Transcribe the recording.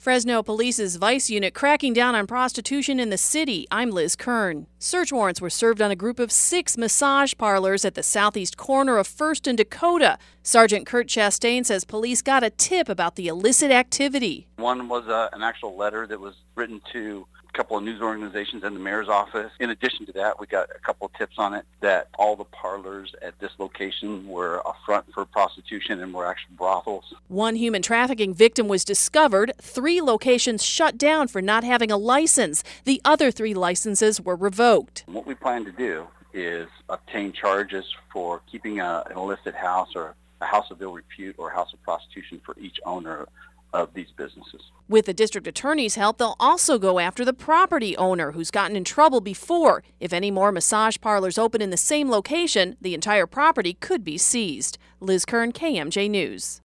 Fresno Police's Vice Unit cracking down on prostitution in the city. I'm Liz Kern. Search warrants were served on a group of 6 massage parlors at the southeast corner of First and Dakota. Sergeant Kurt Chastain says police got a tip about the illicit activity. One was an actual letter that was written to a couple of news organizations and the mayor's office. In addition to that, we got a couple of tips on it that all the parlors at this location were a front for prostitution and were actual brothels. One human trafficking victim was discovered. 3 locations shut down for not having a license. The other 3 licenses were revoked. What we plan to do is obtain charges for keeping an illicit house or a house of ill repute or a house of prostitution for each owner of these businesses. With the district attorney's help, they'll also go after the property owner who's gotten in trouble before. If any more massage parlors open in the same location, the entire property could be seized. Liz Kern, KMJ News.